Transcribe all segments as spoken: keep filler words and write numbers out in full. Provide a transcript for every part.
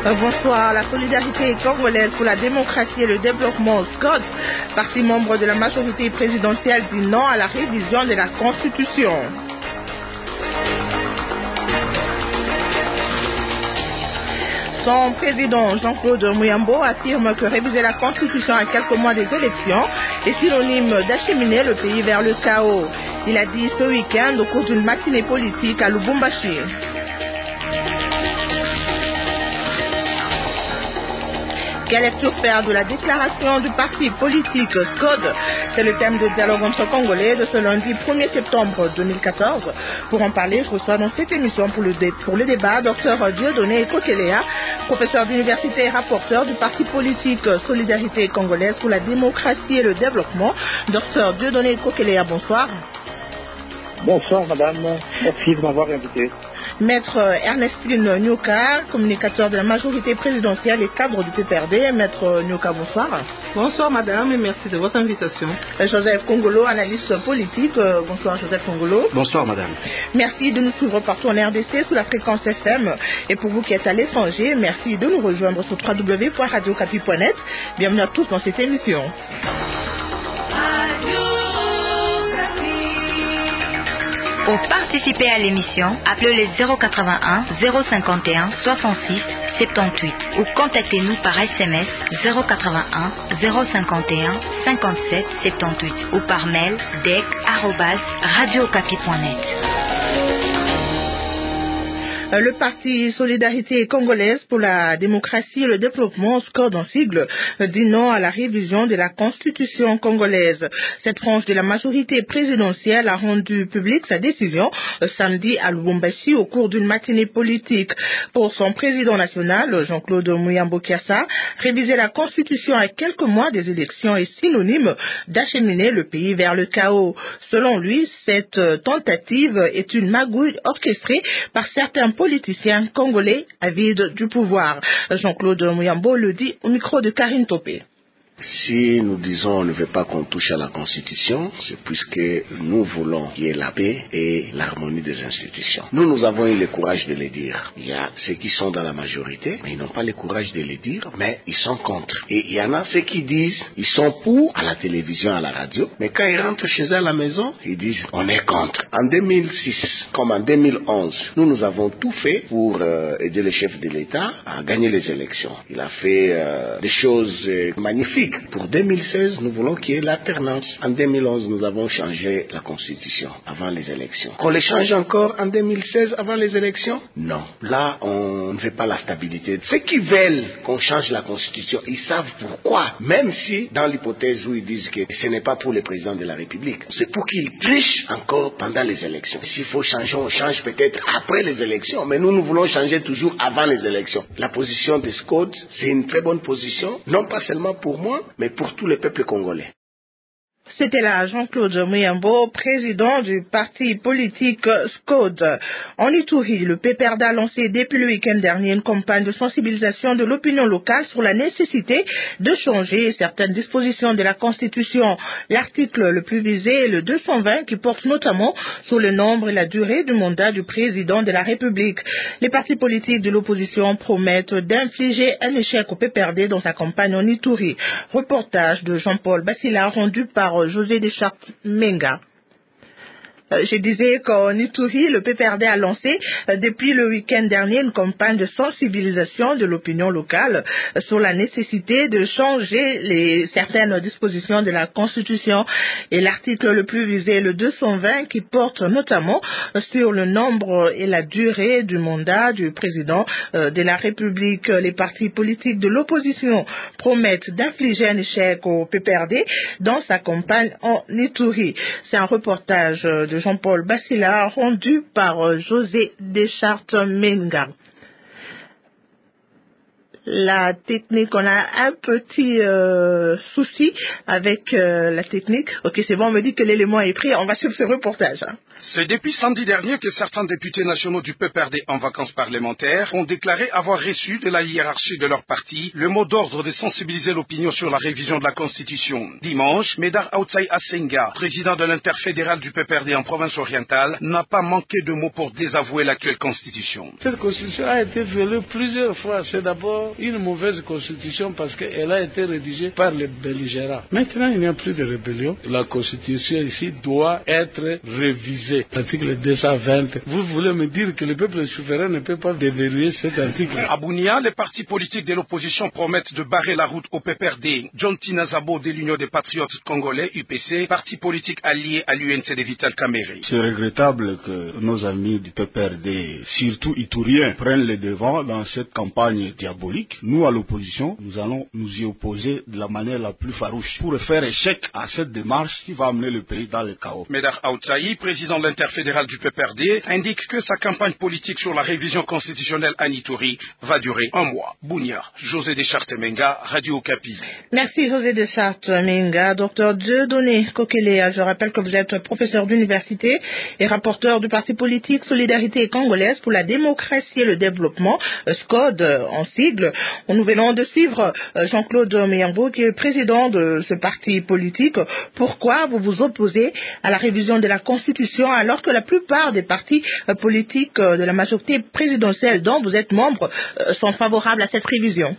Euh, bonsoir. La solidarité congolaise pour la démocratie et le développement, S C O D, parti membre de la majorité présidentielle, dit non à la révision de la Constitution. Son président Jean-Claude Muyambo affirme que réviser la Constitution à quelques mois des élections est synonyme d'acheminer le pays vers le chaos. Il a dit ce week-end au cours d'une matinée politique à Lubumbashi. Quelle lecture faire de la déclaration du parti politique S C O D? C'est le thème de dialogue entre Congolais de ce lundi premier septembre deux mille quatorze. Pour en parler, je reçois dans cette émission pour le, dé pour le débat Dr Dieudonné Kokelea, professeur d'université et rapporteur du parti politique Solidarité congolaise pour la démocratie et le développement. Dr Dieudonné Kokelea, bonsoir. Bonsoir madame, merci de m'avoir invité. Maître Ernestine Nyoka, communicateur de la majorité présidentielle et cadre du P P R D. Maître Nyoka, bonsoir. Bonsoir madame et merci de votre invitation. Joseph Kongolo, analyste politique. Bonsoir Joseph Kongolo. Bonsoir madame. Merci de nous suivre partout en R D C sous la fréquence F M. Et pour vous qui êtes à l'étranger, merci de nous rejoindre sur w w w point radio okapi point net. Bienvenue à tous dans cette émission. Pour participer à l'émission, appelez le zéro quatre-vingt-un zéro cinquante et un soixante-six soixante-dix-huit ou contactez-nous par S M S zéro quatre-vingt-un zéro cinquante et un cinquante-sept soixante-dix-huit ou par mail dec arobase radio okapi point net. Le parti Solidarité congolaise pour la démocratie et le développement, S C O D en sigle, dit non à la révision de la Constitution congolaise. Cette branche de la majorité présidentielle a rendu publique sa décision samedi à Lubumbashi au cours d'une matinée politique. Pour son président national, Jean-Claude Muyambo Kiassa, réviser la Constitution à quelques mois des élections est synonyme d'acheminer le pays vers le chaos. Selon lui, cette tentative est une magouille orchestrée par certains politiciens congolais avides du pouvoir. Jean-Claude Muyambo le dit au micro de Karine Topé. Si nous disons on ne veut pas qu'on touche à la Constitution, c'est puisque nous voulons qu'il y ait la paix et l'harmonie des institutions. Nous, nous avons eu le courage de le dire. Il y a ceux qui sont dans la majorité, mais ils n'ont pas le courage de le dire, mais ils sont contre. Et il y en a ceux qui disent, ils sont pour à la télévision, à la radio, mais quand ils rentrent chez eux à la maison, ils disent, on est contre. En deux mille six, comme en deux mille onze, nous, nous avons tout fait pour euh, aider le chef de l'État à gagner les élections. Il a fait euh, des choses euh, magnifiques. Pour deux mille seize, nous voulons qu'il y ait l'alternance. En deux mille onze, nous avons changé la Constitution avant les élections. Qu'on les change encore en deux mille seize avant les élections? Non. Là, on ne veut pas la stabilité. Ceux qui veulent qu'on change la Constitution, ils savent pourquoi. Même si, dans l'hypothèse où ils disent que ce n'est pas pour le président de la République, c'est pour qu'ils trichent encore pendant les élections. S'il faut changer, on change peut-être après les élections. Mais nous, nous voulons changer toujours avant les élections. La position de S C O D, c'est une très bonne position, non pas seulement pour moi, mais pour tout le peuple congolais. C'était là Jean-Claude Muyambo, président du parti politique S C O D. En Ituri, le P P R D a lancé depuis le week-end dernier une campagne de sensibilisation de l'opinion locale sur la nécessité de changer certaines dispositions de la Constitution. L'article le plus visé est le deux cent vingt qui porte notamment sur le nombre et la durée du mandat du président de la République. Les partis politiques de l'opposition promettent d'infliger un échec au P P R D dans sa campagne en Ituri. Reportage de Jean-Paul Bassila rendu par José Deschartes Menga. Je disais qu'en Ituri, le P P R D a lancé euh, depuis le week-end dernier une campagne de sensibilisation de l'opinion locale euh, sur la nécessité de changer les, certaines dispositions de la Constitution. Et l'article le plus visé, le deux cent vingt, qui porte notamment euh, sur le nombre et la durée du mandat du président euh, de la République. Les partis politiques de l'opposition promettent d'infliger un échec au P P R D dans sa campagne en Ituri. C'est un reportage euh, de Jean-Paul Bassila, rendu par José Deschartes Menga. La technique, on a un petit euh, souci avec euh, la technique. Ok, c'est bon, on me dit que l'élément est pris. On va suivre ce reportage. Hein. C'est depuis samedi dernier que certains députés nationaux du P P R D en vacances parlementaires ont déclaré avoir reçu de la hiérarchie de leur parti le mot d'ordre de sensibiliser l'opinion sur la révision de la Constitution. Dimanche, Médard Aoutsaï Assenga, président de l'interfédéral du P P R D en province orientale, n'a pas manqué de mots pour désavouer l'actuelle Constitution. Cette Constitution a été violée plusieurs fois. C'est d'abord une mauvaise Constitution parce qu'elle a été rédigée par les belligérants. Maintenant, il n'y a plus de rébellion. La Constitution ici doit être révisée. L'article deux cent vingt. Vous voulez me dire que le peuple souverain ne peut pas déverrouiller cet article? À Bunia, les partis politiques de l'opposition promettent de barrer la route au P P R D. John Tinazabo de l'Union des Patriotes Congolais, U P C, parti politique allié à l'U N C de Vital Kamerhe. C'est regrettable que nos amis du P P R D, surtout Itouriens, prennent les devants dans cette campagne diabolique. Nous, à l'opposition, nous allons nous y opposer de la manière la plus farouche pour faire échec à cette démarche qui va amener le pays dans le chaos. Médard Aoutsaï, président de l'interfédéral du P P R D, indique que sa campagne politique sur la révision constitutionnelle à Ituri va durer un mois. Bunia, José Deschartes-Menga, Radio Okapi. Merci José Deschartes-Menga. Docteur Dieudonné Kokelea, je rappelle que vous êtes professeur d'université et rapporteur du parti politique Solidarité congolaise pour la démocratie et le développement, S C O D en sigle. Nous venons de suivre Jean-Claude Muyambo, qui est président de ce parti politique. Pourquoi vous vous opposez à la révision de la Constitution alors que la plupart des partis politiques de la majorité présidentielle dont vous êtes membre sont favorables à cette révision?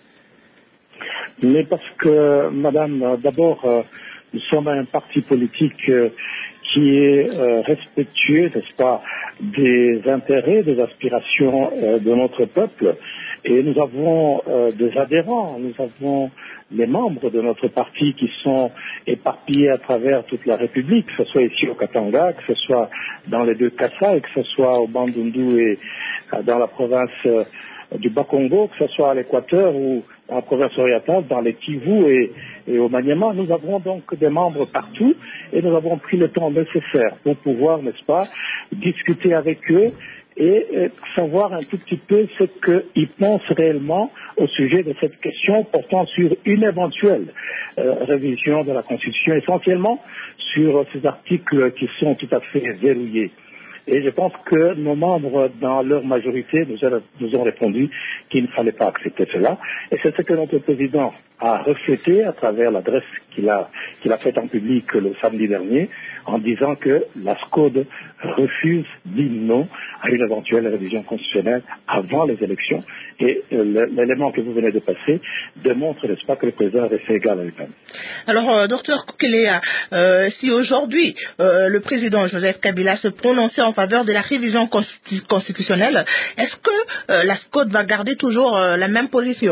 Mais parce que, madame, d'abord, euh, nous sommes un parti politique euh, qui est euh, respectueux, n'est-ce pas, des intérêts, des aspirations euh, de notre peuple. Et nous avons euh, des adhérents, nous avons les membres de notre parti qui sont éparpillés à travers toute la République, que ce soit ici au Katanga, que ce soit dans les deux Kassai, que ce soit au Bandundu et euh, dans la province euh, du Bas-Congo, que ce soit à l'Équateur ou dans la province orientale, dans les Kivu et, et au Maniema. Nous avons donc des membres partout et nous avons pris le temps nécessaire pour pouvoir, n'est-ce pas, discuter avec eux et euh, savoir un tout petit peu ce qu'ils pensent réellement au sujet de cette question portant sur une éventuelle euh, révision de la Constitution, essentiellement sur ces articles qui sont tout à fait verrouillés. Et je pense que nos membres, dans leur majorité, nous, a, nous ont répondu qu'il ne fallait pas accepter cela. Et c'est ce que notre président a reflété à travers l'adresse qu'il a, qu'il a faite en public le samedi dernier, en disant que la S C O D refuse, dit non à une éventuelle révision constitutionnelle avant les élections. Et euh, l'élément que vous venez de passer démontre, n'est-ce pas, que le président est resté égal à lui-même. Alors, euh, docteur Kokelea, euh, si aujourd'hui euh, le président Joseph Kabila se prononçait en faveur de la révision constitu- constitutionnelle, est-ce que euh, la S C O D va garder toujours euh, la même position?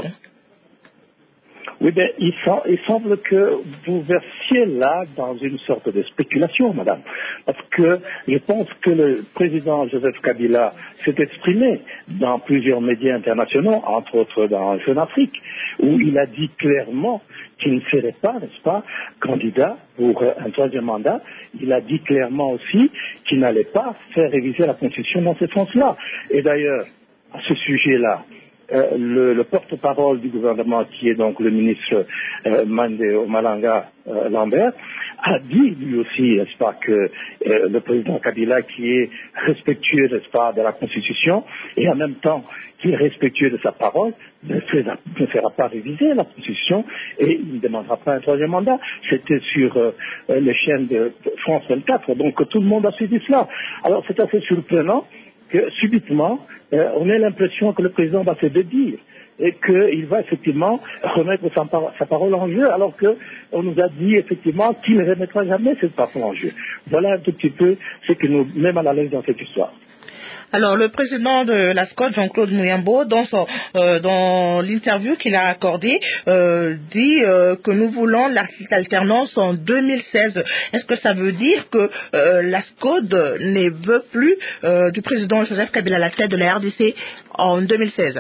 Oui, bien, il, sem- il semble que vous versiez là dans une sorte de spéculation, madame. Parce que je pense que le président Joseph Kabila s'est exprimé dans plusieurs médias internationaux, entre autres dans Jeune Afrique, où il a dit clairement qu'il ne serait pas, n'est-ce pas, candidat pour un troisième mandat. Il a dit clairement aussi qu'il n'allait pas faire réviser la Constitution dans ce sens-là. Et d'ailleurs, à ce sujet-là, Euh, le, le porte-parole du gouvernement, qui est donc le ministre euh, Mandé Malanga euh, Lambert, a dit lui aussi, n'est-ce pas, que euh, le président Kabila, qui est respectueux, n'est-ce pas, de la Constitution, et en même temps qui est respectueux de sa parole, ne fera, ne fera pas réviser la Constitution et il ne demandera pas un troisième mandat. C'était sur euh, les chaînes de France vingt-quatre, donc tout le monde a suivi cela. Alors c'est assez surprenant que subitement, euh, on ait l'impression que le président va se dédire et qu'il va effectivement remettre sa, par- sa parole en jeu, alors qu'on nous a dit effectivement qu'il ne remettra jamais cette parole en jeu. Voilà un tout petit peu ce qui nous met mal à l'aise dans cette histoire. Alors, le président de la S C O D, Jean-Claude Muyambo, dans, son, euh, dans l'interview qu'il a accordée, euh, dit euh, que nous voulons l'alternance en deux mille seize. Est-ce que ça veut dire que euh, la S C O D ne veut plus euh, du président Joseph Kabila à la tête de la R D C en deux mille seize?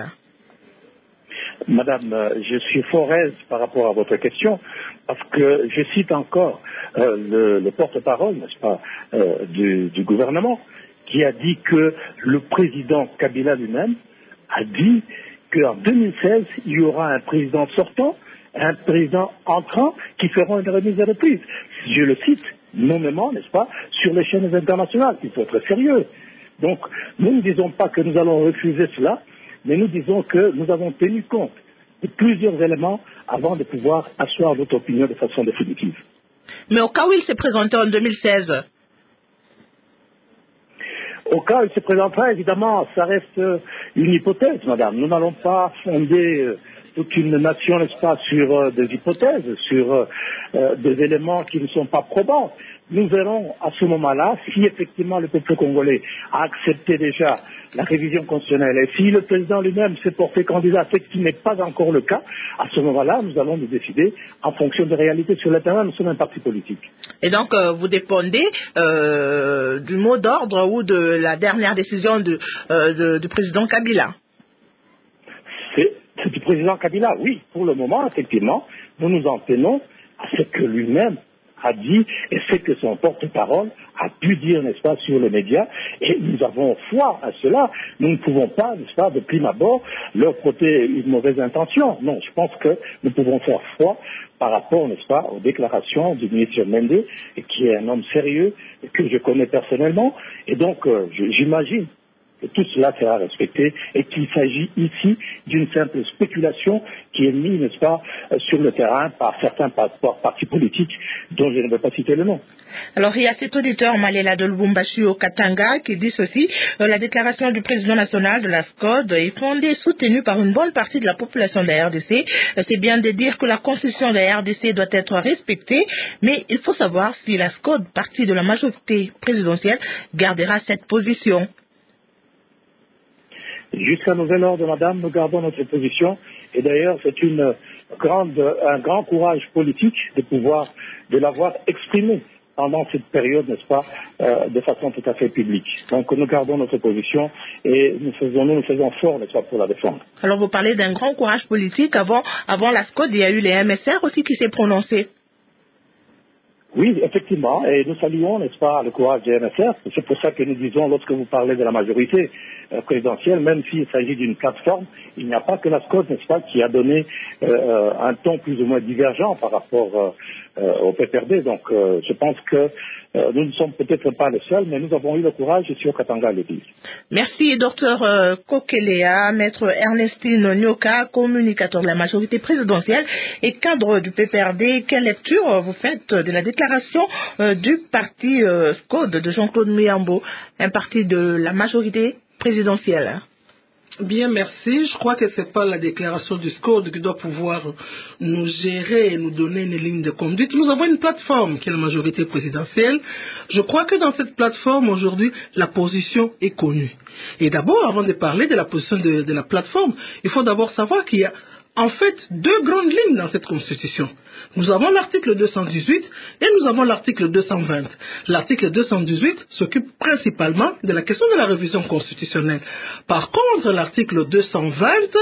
Madame, je suis fort aise par rapport à votre question, parce que je cite encore euh, le, le porte-parole, n'est-ce pas, euh, du, du gouvernement, qui a dit que le président Kabila lui-même a dit qu'en deux mille seize, il y aura un président sortant, un président entrant qui feront une remise de reprise. Je le cite, nommément, n'est-ce pas, sur les chaînes internationales. Il faut être sérieux. Donc, nous ne disons pas que nous allons refuser cela, mais nous disons que nous avons tenu compte de plusieurs éléments avant de pouvoir asseoir notre opinion de façon définitive. Mais au cas où il s'est présenté en deux mille seize? Au cas où il se présentera, évidemment, ça reste une hypothèse, madame. Nous n'allons pas fonder toute une nation, n'est-ce pas, sur euh, des hypothèses, sur euh, des éléments qui ne sont pas probants. Nous verrons à ce moment-là si effectivement le peuple congolais a accepté déjà la révision constitutionnelle et si le président lui-même s'est porté candidat, ce qui n'est pas encore le cas. À ce moment-là, nous allons nous décider en fonction des réalités sur le terrain. Nous sommes un parti politique. Et donc, euh, vous dépendez euh, du mot d'ordre ou de la dernière décision de, euh, de, du président Kabila? C'est, c'est du président Kabila, oui. Pour le moment, effectivement, nous nous en tenons à ce que lui-même a dit et ce que son porte-parole a pu dire, n'est-ce pas, sur les médias, et nous avons foi à cela. Nous ne pouvons pas, n'est-ce pas, de prime abord, leur prêter une mauvaise intention. Non, je pense que nous pouvons faire foi par rapport, n'est-ce pas, aux déclarations du ministre Mende, qui est un homme sérieux, que je connais personnellement, et donc euh, j'imagine que tout cela sera respecté et qu'il s'agit ici d'une simple spéculation qui est mise, n'est-ce pas, sur le terrain par certains partis politiques dont je ne veux pas citer le nom. Alors, il y a cet auditeur Malela de Lubumbashi au Katanga qui dit ceci: euh, la déclaration du président national de la S C O D est fondée et soutenue par une bonne partie de la population de la R D C. Euh, c'est bien de dire que la constitution de la R D C doit être respectée, mais il faut savoir si la S C O D, partie de la majorité présidentielle, gardera cette position. Jusqu'à nouvel ordre, madame, nous gardons notre position. Et d'ailleurs, c'est une grande, un grand courage politique de pouvoir, de l'avoir exprimé pendant cette période, n'est-ce pas, euh, de façon tout à fait publique. Donc, nous gardons notre position et nous faisons, nous, nous faisons fort, n'est-ce pas, pour la défendre. Alors, vous parlez d'un grand courage politique. Avant, avant la S C O D, il y a eu les M S R aussi qui s'est prononcé. Oui, effectivement, et nous saluons, n'est-ce pas, le courage des M S R. C'est pour ça que nous disons, lorsque vous parlez de la majorité euh, présidentielle, même s'il s'agit d'une plateforme, il n'y a pas que la S C O D, n'est-ce pas, qui a donné euh, un ton plus ou moins divergent par rapport euh, euh, au P P R D. Donc, euh, je pense que euh, nous ne sommes peut-être pas les seuls, mais nous avons eu le courage ici au Katanga à l'église. Merci, docteur euh, Kokelea, maître Ernestine Nyoka, communicateur de la majorité présidentielle et cadre du P P R D. Quelle lecture vous faites de la déclaration euh, du parti euh, S C O D de Jean-Claude Muyambo, un parti de la majorité présidentielle? Bien, merci. Je crois que ce n'est pas la déclaration du S C O D qui doit pouvoir nous gérer et nous donner une ligne de conduite. Nous avons une plateforme qui est la majorité présidentielle. Je crois que dans cette plateforme, aujourd'hui, la position est connue. Et d'abord, avant de parler de la position de, de la plateforme, il faut d'abord savoir qu'il y a en fait deux grandes lignes dans cette constitution. Nous avons l'article deux cent dix-huit et nous avons l'article deux cent vingt. L'article deux cent dix-huit s'occupe principalement de la question de la révision constitutionnelle. Par contre, l'article deux cent vingt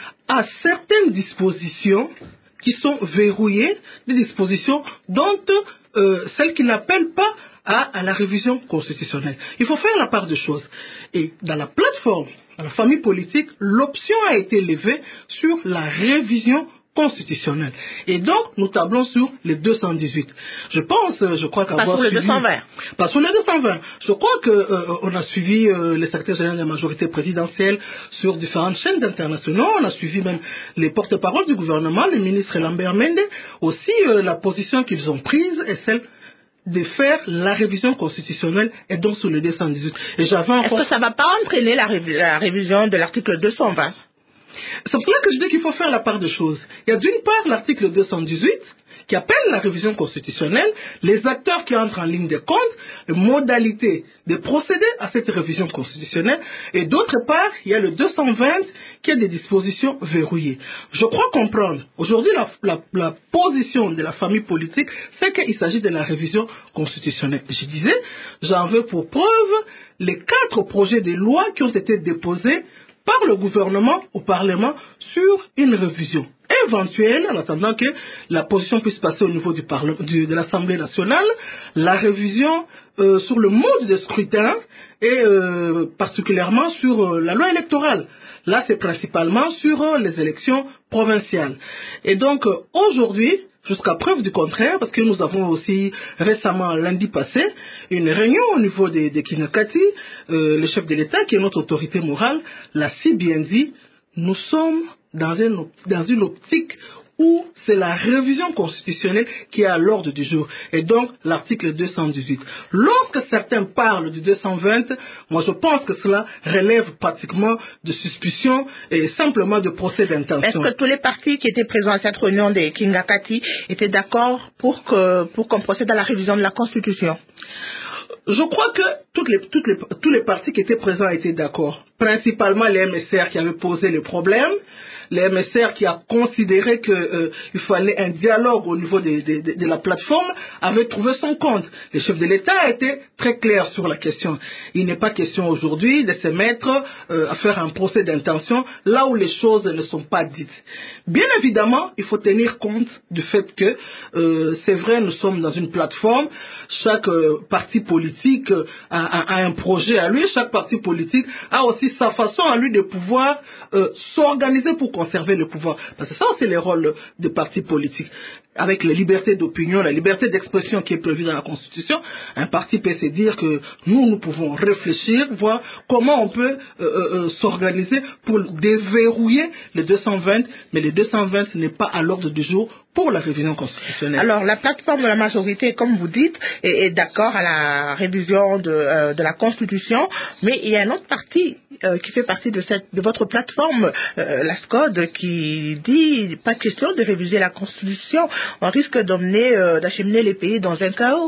a certaines dispositions qui sont verrouillées, des dispositions dont euh, celles qui n'appellent pas à, à la révision constitutionnelle. Il faut faire la part des choses. Et dans la plateforme, dans la famille politique, l'option a été levée sur la révision constitutionnelle. Et donc, nous tablons sur les deux cent dix-huit. Je pense, je crois qu'avoir Pas sur le suivi... deux cent vingt. Pas sur le deux cent vingt. Je crois qu'on euh, a suivi euh, les secrétaires généraux de la majorité présidentielle sur différentes chaînes internationales. On a suivi même les porte-paroles du gouvernement, le ministre Lambert Mende. Aussi, euh, la position qu'ils ont prise est celle de faire la révision constitutionnelle et donc sur le deux cent dix-huit. Et j'avais encore... Est-ce que ça ne va pas entraîner la, rév la révision de l'article deux cent vingt? C'est pour cela que je dis qu'il faut faire la part des choses. Il y a d'une part l'article deux cent dix-huit qui appelle la révision constitutionnelle, les acteurs qui entrent en ligne de compte, les modalités de procéder à cette révision constitutionnelle, et d'autre part, il y a le deux cent vingt qui a des dispositions verrouillées. Je crois comprendre, aujourd'hui, la, la, la position de la famille politique, c'est qu'il s'agit de la révision constitutionnelle. Je disais, j'en veux pour preuve les quatre projets de loi qui ont été déposés par le gouvernement au Parlement sur une révision éventuelle, en attendant que la position puisse passer au niveau du Parlement, du, de l'Assemblée nationale, la révision euh, sur le mode de scrutin et euh, particulièrement sur euh, la loi électorale. Là, c'est principalement sur euh, les élections provinciales. Et donc, euh, aujourd'hui, jusqu'à preuve du contraire, parce que nous avons aussi récemment, lundi passé, une réunion au niveau des, des Kinakati, euh, le chef de l'État, qui est notre autorité morale, l'a si bien dit, nous sommes dans une, dans une optique où c'est la révision constitutionnelle qui est à l'ordre du jour. Et donc, l'article deux cent dix-huit. Lorsque certains parlent du deux cent vingt, moi je pense que cela relève pratiquement de suspicion et simplement de procès d'intention. Est-ce que tous les partis qui étaient présents à cette réunion des Kingakati étaient d'accord pour que, pour qu'on procède à la révision de la Constitution? Je crois que toutes les, toutes les, tous les partis qui étaient présents étaient d'accord. Principalement les M S R qui avaient posé les problèmes. Les M S R qui a considéré qu'il euh, fallait un dialogue au niveau de, de, de, de la plateforme avait trouvé son compte. Le chef de l'État a été très clair sur la question. Il n'est pas question aujourd'hui de se mettre euh, à faire un procès d'intention là où les choses ne sont pas dites. Bien évidemment, il faut tenir compte du fait que euh, c'est vrai, nous sommes dans une plateforme. Chaque euh, parti politique euh, a, a, a un projet à lui. Chaque parti politique a aussi sa façon à lui de pouvoir euh, s'organiser pour conserver le pouvoir. Parce que ça, c'est le rôle des partis politiques. Avec la liberté d'opinion, la liberté d'expression qui est prévue dans la Constitution, un parti peut se dire que nous, nous pouvons réfléchir, voir comment on peut euh, euh, s'organiser pour déverrouiller le deux cent vingt, mais le deux cent vingt n'est pas à l'ordre du jour pour la révision constitutionnelle. Alors, la plateforme de la majorité, comme vous dites, est, est d'accord à la révision de, euh, de la Constitution, mais il y a un autre parti euh, qui fait partie de, cette, de votre plateforme, euh, la S C O D, qui dit pas question de réviser la Constitution. On risque d'emmener, euh, d'acheminer les pays dans un chaos.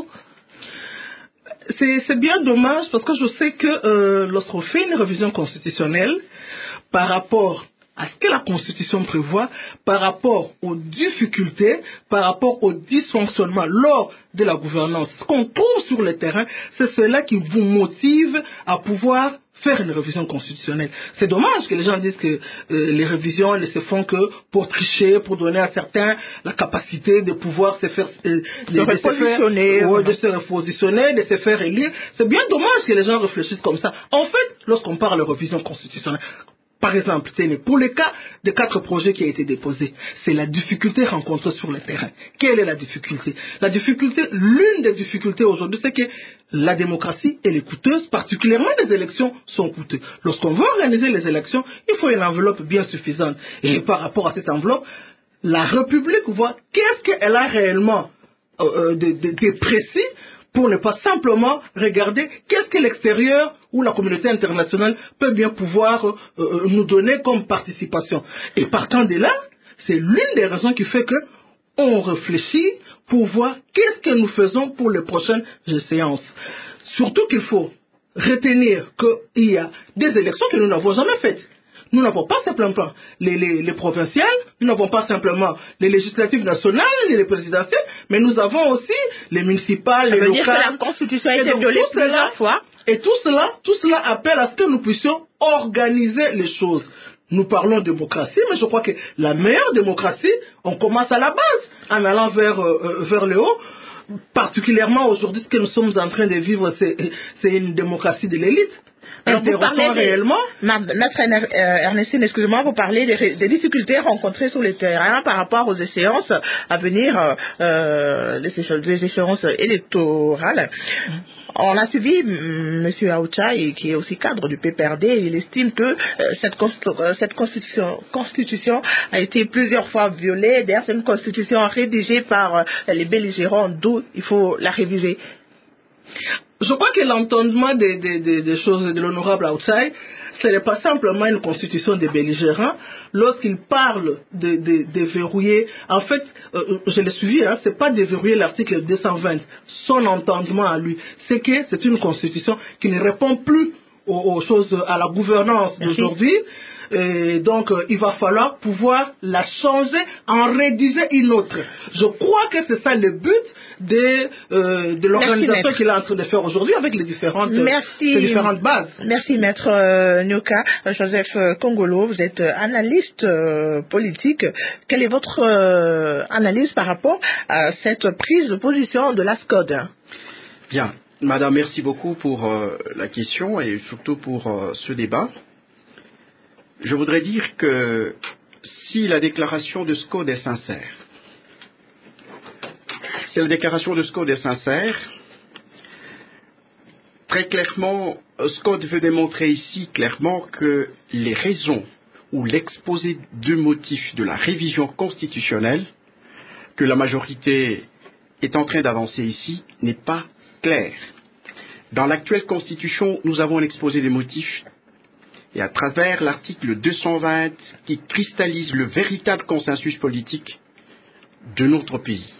C'est, c'est bien dommage parce que je sais que euh, lorsqu'on fait une révision constitutionnelle, par rapport à ce que la Constitution prévoit, par rapport aux difficultés, par rapport aux dysfonctionnements lors de la gouvernance, ce qu'on trouve sur le terrain, c'est cela qui vous motive à pouvoir faire une révision constitutionnelle. C'est dommage que les gens disent que euh, les révisions ne se font que pour tricher, pour donner à certains la capacité de pouvoir se faire euh, de, se repositionner, de, se faire, ouais, de se repositionner, de se faire élire. C'est bien dommage que les gens réfléchissent comme ça. En fait, lorsqu'on parle de révision constitutionnelle, par exemple, pour le cas des quatre projets qui ont été déposés, c'est la difficulté rencontrée sur le terrain. Quelle est la difficulté? La difficulté, l'une des difficultés aujourd'hui, c'est que la démocratie, elle est coûteuse, particulièrement les élections sont coûteuses. Lorsqu'on veut organiser les élections, il faut une enveloppe bien suffisante. Et par rapport à cette enveloppe, la République voit qu'est-ce qu'elle a réellement euh, de, de, de précis pour ne pas simplement regarder qu'est-ce que l'extérieur ou la communauté internationale peut bien pouvoir euh, nous donner comme participation. Et partant de là, c'est l'une des raisons qui fait que on réfléchit pour voir qu'est-ce que nous faisons pour les prochaines séances. Surtout qu'il faut retenir qu'il y a des élections que nous n'avons jamais faites. Nous n'avons pas simplement les, les, les provinciales, nous n'avons pas simplement les législatives nationales et les présidentielles, mais nous avons aussi les municipales, les locales. Ça veut dire que la Constitution a été violée plusieurs fois. Et tout cela, tout cela appelle à ce que nous puissions organiser les choses. Nous parlons de démocratie, mais je crois que la meilleure démocratie, on commence à la base, en allant vers, euh, vers le haut. Particulièrement aujourd'hui, ce que nous sommes en train de vivre, c'est, c'est une démocratie de l'élite. Alors, vous parlez réellement, Maître Ernestine, excusez-moi, vous parlez des, des difficultés rencontrées sur le terrain par rapport aux échéances à venir, euh, les échéances électorales. On a suivi M. Aoucha, qui est aussi cadre du P P R D, et il estime que euh, cette, cette constitution, constitution a été plusieurs fois violée. D'ailleurs, c'est une constitution rédigée par euh, les belligérants, d'où il faut la réviser. Je crois que l'entendement des, des, des, des choses de l'honorable Aoutsai, ce n'est pas simplement une constitution des belligérants. Lorsqu'il parle de, de, de verrouiller, en fait, euh, je l'ai suivi, hein, c'est pas de verrouiller l'article deux cent vingt. Son entendement à lui, c'est que c'est une constitution qui ne répond plus aux, aux choses, à la gouvernance d'aujourd'hui. Et donc, euh, il va falloir pouvoir la changer, en rédiger une autre. Je crois que c'est ça le but de, euh, de l'organisation qu'il est en train de faire aujourd'hui avec les différentes, Merci. les différentes bases. Merci, Maître euh, Nyoka. Joseph Kongolo, vous êtes analyste euh, politique. Quelle est votre euh, analyse par rapport à cette prise de position de la S C O D? Bien. Madame, merci beaucoup pour euh, la question et surtout pour euh, ce débat. Je voudrais dire que si la déclaration de S C O D est sincère, Si la déclaration de SCODE est sincère, très clairement, SCODE veut démontrer ici clairement que les raisons ou l'exposé de motifs de la révision constitutionnelle que la majorité est en train d'avancer ici n'est pas clair. Dans l'actuelle Constitution, nous avons un exposé des motifs et à travers l'article deux cent vingt qui cristallise le véritable consensus politique de notre pays.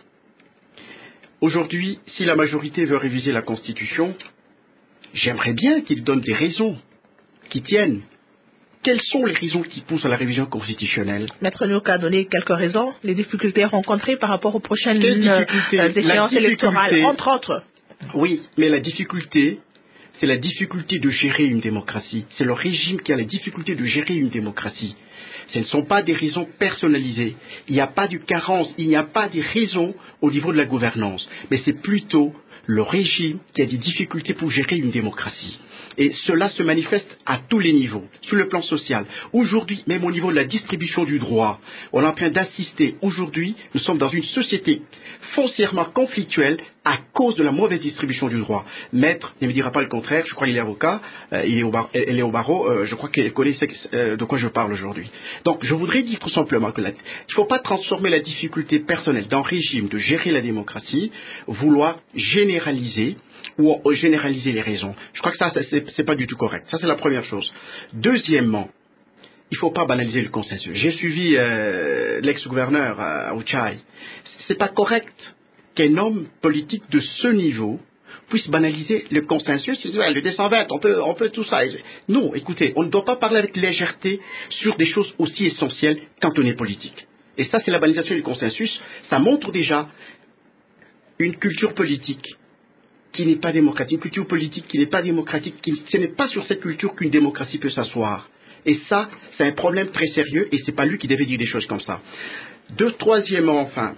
Aujourd'hui, si la majorité veut réviser la Constitution, j'aimerais bien qu'il donne des raisons qui tiennent. Quelles sont les raisons qui poussent à la révision constitutionnelle? Maître Nyoka a donné quelques raisons, les difficultés rencontrées par rapport aux prochaines euh, échéances électorales, entre autres. Oui, mais la difficulté, c'est la difficulté de gérer une démocratie. C'est le régime qui a la difficulté de gérer une démocratie. Ce ne sont pas des raisons personnalisées. Il n'y a pas de carence, il n'y a pas de raisons au niveau de la gouvernance. Mais c'est plutôt le régime qui a des difficultés pour gérer une démocratie. Et cela se manifeste à tous les niveaux, sur le plan social. Aujourd'hui, même au niveau de la distribution du droit, on est en train d'assister. Aujourd'hui, nous sommes dans une société foncièrement conflictuelle à cause de la mauvaise distribution du droit. Maître ne me dira pas le contraire, je crois qu'il est avocat, euh, il est au bar, elle est au barreau, euh, je crois qu'elle connaît euh, de quoi je parle aujourd'hui. Donc, je voudrais dire tout simplement qu'il ne faut pas transformer la difficulté personnelle d'un régime de gérer la démocratie, vouloir généraliser ou généraliser les raisons. Je crois que ça, c'est, c'est pas du tout correct. Ça, c'est la première chose. Deuxièmement, il ne faut pas banaliser le consensus. J'ai suivi euh, l'ex-gouverneur à Uchai. C'est pas correct qu'un homme politique de ce niveau puisse banaliser le consensus. Le deux cent vingt, on peut, on peut tout ça. Non, écoutez, on ne doit pas parler avec légèreté sur des choses aussi essentielles quand on est politique. Et ça, c'est la banalisation du consensus. Ça montre déjà une culture politique qui n'est pas démocratique, une culture politique qui n'est pas démocratique, qui, ce n'est pas sur cette culture qu'une démocratie peut s'asseoir. Et ça, c'est un problème très sérieux et ce n'est pas lui qui devait dire des choses comme ça. Deux, troisièmement, enfin,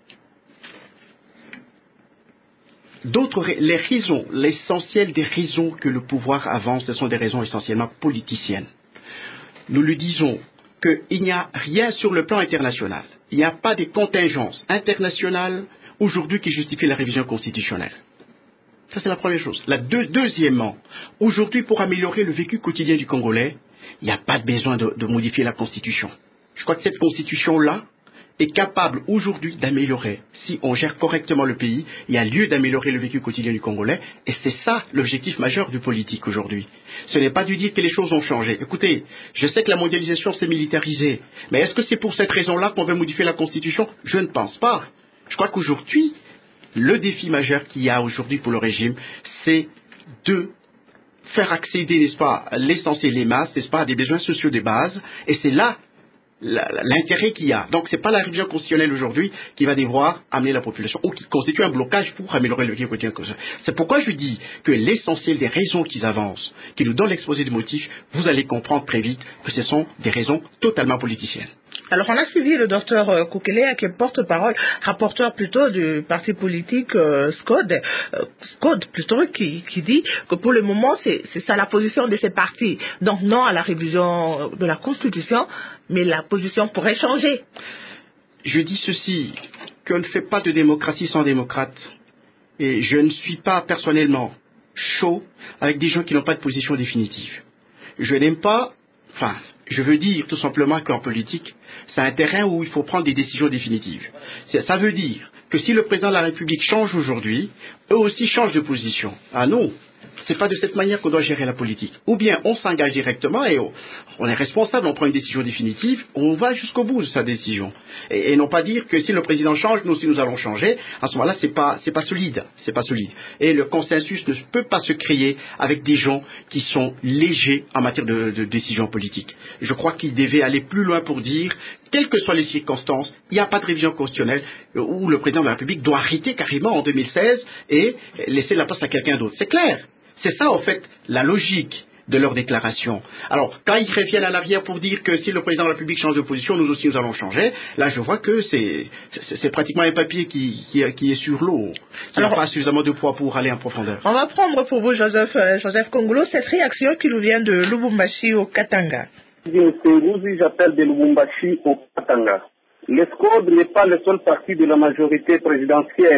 d'autres, les raisons, l'essentiel des raisons que le pouvoir avance, ce sont des raisons essentiellement politiciennes. Nous lui disons qu'il n'y a rien sur le plan international. Il n'y a pas de contingences internationales aujourd'hui qui justifient la révision constitutionnelle. Ça, c'est la première chose. La deux, deuxièmement, aujourd'hui, pour améliorer le vécu quotidien du Congolais, il n'y a pas besoin de, de modifier la Constitution. Je crois que cette Constitution-là est capable aujourd'hui d'améliorer. Si on gère correctement le pays, il y a lieu d'améliorer le vécu quotidien du Congolais, et c'est ça l'objectif majeur du politique aujourd'hui. Ce n'est pas de dire que les choses ont changé. Écoutez, je sais que la mondialisation s'est militarisée, mais est-ce que c'est pour cette raison-là qu'on veut modifier la Constitution? Je ne pense pas. Je crois qu'aujourd'hui, le défi majeur qu'il y a aujourd'hui pour le régime, c'est de faire accéder, n'est-ce pas, l'essentiel, les masses, n'est-ce pas, à des besoins sociaux de base, et c'est là l'intérêt qu'il y a. Donc, ce n'est pas la révision constitutionnelle aujourd'hui qui va devoir amener la population ou qui constitue un blocage pour améliorer le vécu quotidien. C'est pourquoi je dis que l'essentiel des raisons qu'ils avancent, qui nous donnent l'exposé des motifs, vous allez comprendre très vite que ce sont des raisons totalement politiciennes. Alors, on a suivi le docteur Koukelea, qui est porte-parole, rapporteur plutôt du parti politique euh, SCODE, euh, SCODE plutôt, qui, qui dit que pour le moment, c'est, c'est ça la position de ces partis. Donc, non à la révision de la Constitution, mais la position pourrait changer. Je dis ceci, qu'on ne fait pas de démocratie sans démocrate. Et je ne suis pas personnellement chaud avec des gens qui n'ont pas de position définitive. Je n'aime pas, enfin, je veux dire tout simplement qu'en politique, c'est un terrain où il faut prendre des décisions définitives. Ça veut dire que si le président de la République change aujourd'hui, eux aussi changent de position. Ah non, c'est pas de cette manière qu'on doit gérer la politique. Ou bien on s'engage directement et on, on est responsable, on prend une décision définitive, on va jusqu'au bout de sa décision. Et, et non pas dire que si le président change, nous aussi nous allons changer. À ce moment-là, c'est pas, c'est pas solide, c'est pas solide. Et le consensus ne peut pas se créer avec des gens qui sont légers en matière de, de décision politique. Je crois qu'il devait aller plus loin pour dire, quelles que soient les circonstances, il n'y a pas de révision constitutionnelle où le président de la République doit arrêter carrément en deux mille seize et laisser la place à quelqu'un d'autre. C'est clair. C'est ça, en fait, la logique de leur déclaration. Alors, quand ils reviennent à l'arrière pour dire que si le président de la République change de position, nous aussi nous allons changer, là, je vois que c'est, c'est, c'est pratiquement un papier qui, qui, qui est sur l'eau. Ça n'a pas suffisamment de poids pour aller en profondeur. On va prendre pour vous, Joseph, euh, Joseph Kongolo, cette réaction qui nous vient de Lubumbashi au Katanga. C'est j'appelle de Lubumbashi au Katanga. Le SCODE n'est pas le seul parti de la majorité présidentielle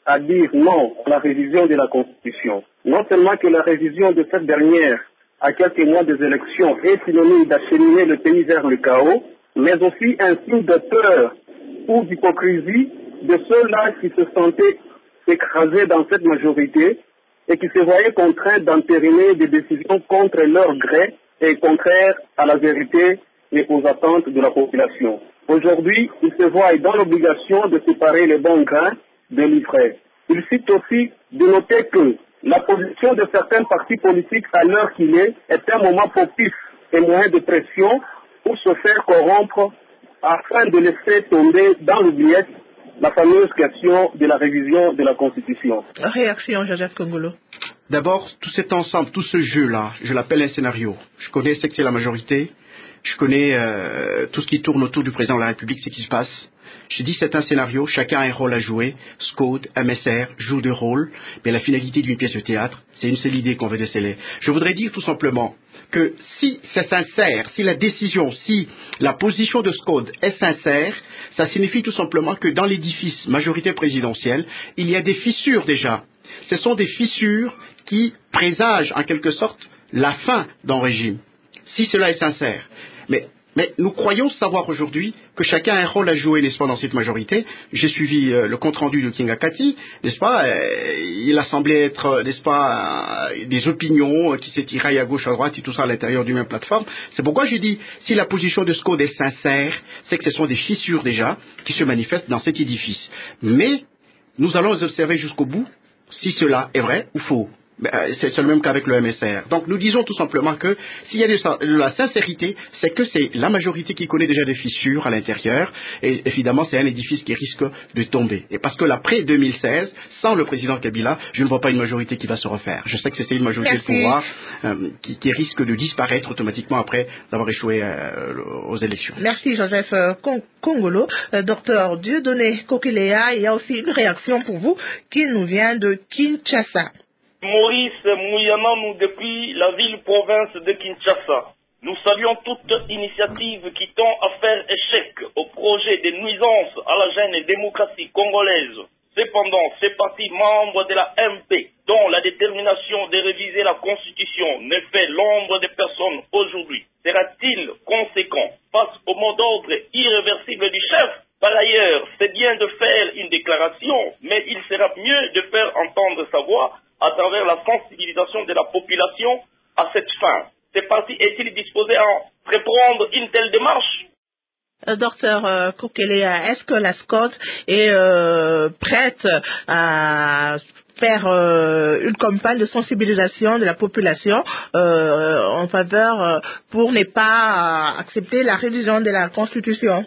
à dire non à la révision de la Constitution. Non seulement que la révision de cette dernière, à quelques mois des élections, est synonyme d'acheminer le pays vers le chaos, mais aussi un signe de peur ou d'hypocrisie de ceux-là qui se sentaient écrasés dans cette majorité et qui se voyaient contraints d'entériner des décisions contre leur gré et contraires à la vérité et aux attentes de la population. Aujourd'hui, ils se voient dans l'obligation de séparer les bons grains de l'ivraie. Il cite aussi de noter que la position de certains partis politiques à l'heure qu'il est est un moment propice et moyen de pression pour se faire corrompre afin de laisser tomber dans l'oubliette la fameuse question de la révision de la Constitution. Réaction, Joseph Kongolo. D'abord, tout cet ensemble, tout ce jeu-là, je l'appelle un scénario. Je connais ce que c'est la majorité, je connais euh, tout ce qui tourne autour du président de la République, ce qui se passe. Je dis c'est un scénario, chacun a un rôle à jouer. SCODE, M S R, joue de rôle, mais la finalité d'une pièce de théâtre, c'est une seule idée qu'on veut déceler. Je voudrais dire tout simplement que si c'est sincère, si la décision, si la position de SCODE est sincère, ça signifie tout simplement que dans l'édifice majorité présidentielle, il y a des fissures déjà. Ce sont des fissures qui présagent en quelque sorte la fin d'un régime, si cela est sincère. Mais, mais nous croyons savoir aujourd'hui que chacun a un rôle à jouer, n'est-ce pas, dans cette majorité. J'ai suivi euh, le compte-rendu de Kinga Kati, n'est-ce pas, euh, il a semblé être, euh, n'est-ce pas, euh, des opinions euh, qui s'étiraillent à gauche, à droite et tout ça à l'intérieur d'une même plateforme. C'est pourquoi j'ai dit, si la position de SCODE est sincère, c'est que ce sont des fissures déjà qui se manifestent dans cet édifice. Mais nous allons les observer jusqu'au bout, si cela est vrai ou faux. C'est le même qu'avec le M S R. Donc nous disons tout simplement que s'il y a de la sincérité, c'est que c'est la majorité qui connaît déjà des fissures à l'intérieur, et évidemment c'est un édifice qui risque de tomber. Et parce que l'après deux mille seize, sans le président Kabila, je ne vois pas une majorité qui va se refaire. Je sais que c'est une majorité Merci. de pouvoir euh, qui, qui risque de disparaître automatiquement après d'avoir échoué euh, aux élections. Merci Joseph Kongolo. Euh, docteur Dieudonné Kokelea, il y a aussi une réaction pour vous qui nous vient de Kinshasa. Maurice Mouyanamou depuis la ville-province de Kinshasa. Nous saluons toute initiative qui tend à faire échec au projet de nuisance à la jeune démocratie congolaise. Cependant, ces partis membres de la M P, dont la détermination de réviser la Constitution ne fait l'ombre de personne aujourd'hui, sera-t-il conséquent face au mot d'ordre irréversible du chef? Par ailleurs, c'est bien de faire une déclaration, mais il sera mieux de faire entendre sa voix à travers la sensibilisation de la population à cette fin. Ces partis est-il disposé à reprendre une telle démarche? Euh, docteur euh, Kokelea, est-ce que la SCODE est euh, prête à faire euh, une campagne de sensibilisation de la population euh, en faveur euh, pour ne pas euh, accepter la révision de la Constitution?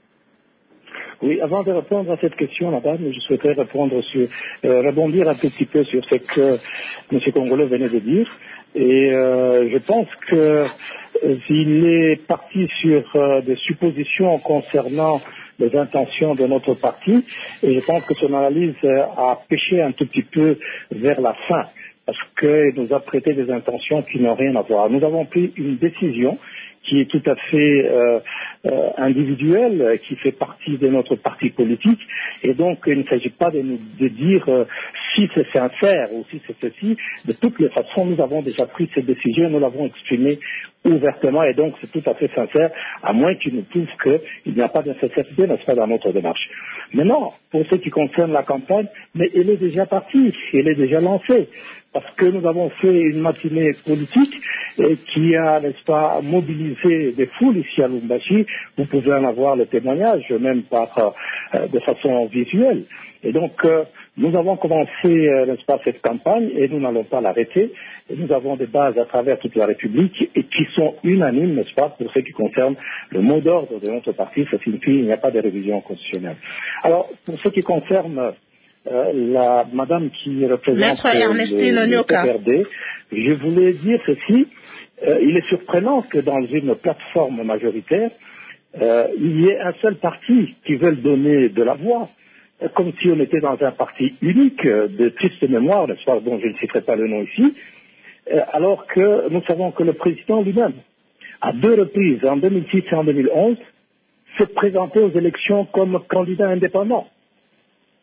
Oui, avant de répondre à cette question, madame, je souhaiterais répondre sur, euh, rebondir un tout petit peu sur ce que M. Kongolo venait de dire. Et euh, je pense que euh, il est parti sur euh, des suppositions concernant les intentions de notre parti, et je pense que son analyse euh, a péché un tout petit peu vers la fin, parce qu'il nous a prêté des intentions qui n'ont rien à voir. Nous avons pris une décision qui est tout à fait euh, euh, individuelle, qui fait partie de notre parti politique, et donc il ne s'agit pas de nous de dire euh, si c'est sincère ou si c'est ceci. De toutes les façons, nous avons déjà pris cette décision, nous l'avons exprimée ouvertement, et donc c'est tout à fait sincère, à moins qu'il nous prouve qu'il n'y a pas d'insincérité, n'est-ce pas, dans notre démarche. Maintenant, pour ce qui concerne la campagne, mais elle est déjà partie, elle est déjà lancée, parce que nous avons fait une matinée politique et qui a, n'est-ce pas, mobilisé des foules ici à Lubumbashi. Vous pouvez en avoir le témoignage, même par euh, de façon visuelle. Et donc, euh, nous avons commencé, euh, n'est-ce pas, cette campagne, et nous n'allons pas l'arrêter. Et nous avons des bases à travers toute la République et qui sont unanimes, n'est-ce pas, pour ce qui concerne le mot d'ordre de notre parti. Ça signifie qu'il n'y a pas de révision constitutionnelle. Alors, pour ce qui concerne euh, la madame qui représente le, le P R D, je voulais dire ceci. Euh, il est surprenant que dans une plateforme majoritaire, euh, il y ait un seul parti qui veut donner de la voix, euh, comme si on était dans un parti unique, euh, de triste mémoire, n'est-ce pas, dont je ne citerai pas le nom ici, euh, alors que nous savons que le président lui-même, à deux reprises, en deux mille six et en deux mille onze, s'est présenté aux élections comme candidat indépendant.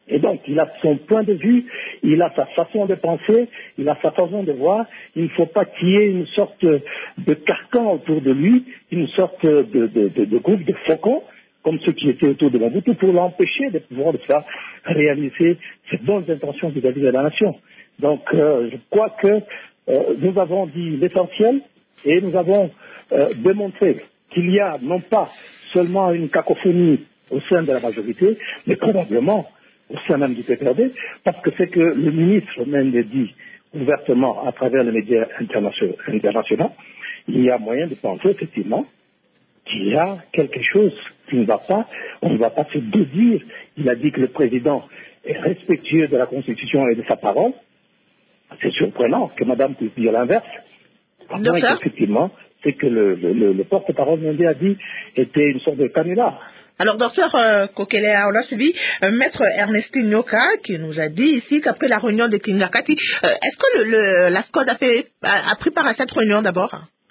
Et donc, il a son point de vue, il a sa façon de penser, il a sa façon de voir. Il ne faut pas qu'il y ait une sorte de carcan autour de lui, une sorte de, de, de, de groupe de faucons, comme ceux qui étaient autour de Mobutu, pour l'empêcher de pouvoir de faire réaliser ses bonnes intentions vis-à-vis de la nation. Donc, euh, je crois que euh, nous avons dit l'essentiel et nous avons euh, démontré qu'il y a non pas seulement une cacophonie au sein de la majorité, mais probablement au sein même du P P R D, parce que c'est que le ministre même le dit ouvertement à travers les médias internationaux, il y a moyen de penser effectivement qu'il y a quelque chose qui ne va pas, on ne va pas se dédire. Il a dit que le président est respectueux de la Constitution et de sa parole. C'est surprenant que madame puisse dire l'inverse. À moins qu'effectivement, c'est que le, le, le porte-parole mondial a dit était une sorte de canular. Alors, docteur euh, Kokele, on a suivi euh, maître Ernestine Nyoka qui nous a dit ici qu'après la réunion de Kingakati, euh, est-ce que le, le, la S C O D a, fait, a, a pris part à cette réunion d'abord?